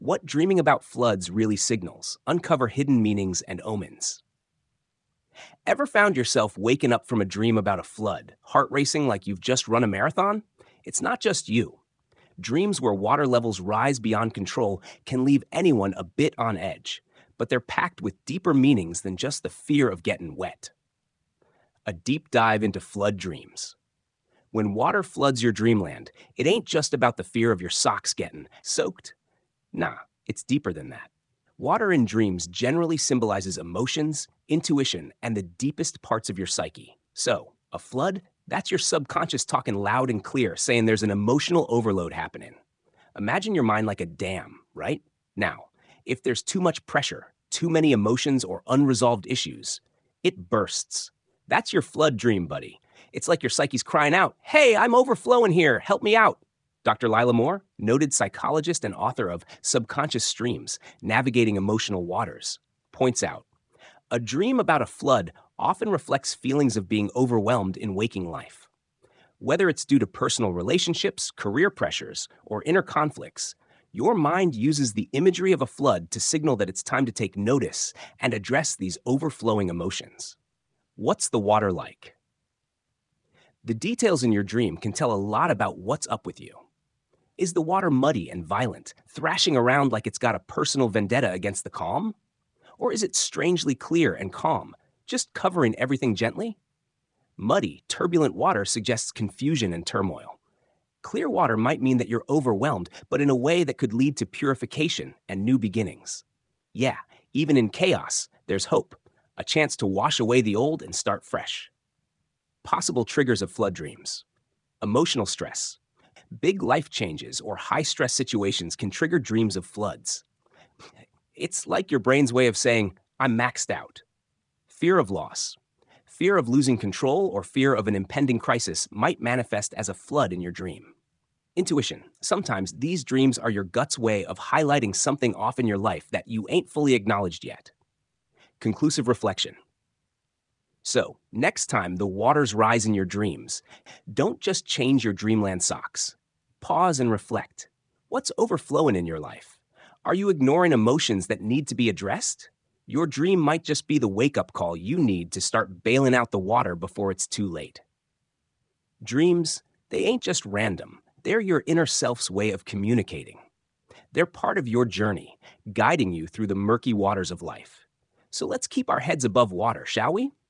What dreaming about floods really signals, uncover hidden meanings and omens. Ever found yourself waking up from a dream about a flood, heart racing like you've just run a marathon? It's not just you. Dreams where water levels rise beyond control can leave anyone a bit on edge, but they're packed with deeper meanings than just the fear of getting wet. A deep dive into flood dreams. When water floods your dreamland, it ain't just about the fear of your socks getting soaked. Nah, it's deeper than that. Water in dreams generally symbolizes emotions, intuition, and the deepest parts of your psyche. So, a flood? That's your subconscious talking loud and clear, saying there's an emotional overload happening. Imagine your mind like a dam, right? Now, if there's too much pressure, too many emotions, or unresolved issues, it bursts. That's your flood dream, buddy. It's like your psyche's crying out, "Hey, I'm overflowing here, help me out." Dr. Lila Moore, noted psychologist and author of Subconscious Streams, Navigating Emotional Waters, points out, a dream about a flood often reflects feelings of being overwhelmed in waking life. Whether it's due to personal relationships, career pressures, or inner conflicts, your mind uses the imagery of a flood to signal that it's time to take notice and address these overflowing emotions. What's the water like? The details in your dream can tell a lot about what's up with you. Is the water muddy and violent, thrashing around like it's got a personal vendetta against the calm? Or is it strangely clear and calm, just covering everything gently? Muddy, turbulent water suggests confusion and turmoil. Clear water might mean that you're overwhelmed, but in a way that could lead to purification and new beginnings. Yeah, even in chaos, there's hope, a chance to wash away the old and start fresh. Possible triggers of flood dreams. Emotional stress. Big life changes or high-stress situations can trigger dreams of floods. It's like your brain's way of saying, "I'm maxed out." Fear of loss. Fear of losing control or fear of an impending crisis might manifest as a flood in your dream. Intuition. Sometimes these dreams are your gut's way of highlighting something off in your life that you ain't fully acknowledged yet. Conclusive reflection. So, next time the waters rise in your dreams, don't just change your dreamland socks. Pause and reflect. What's overflowing in your life? Are you ignoring emotions that need to be addressed? Your dream might just be the wake-up call you need to start bailing out the water before it's too late. Dreams, they ain't just random. They're your inner self's way of communicating. They're part of your journey, guiding you through the murky waters of life. So let's keep our heads above water, shall we?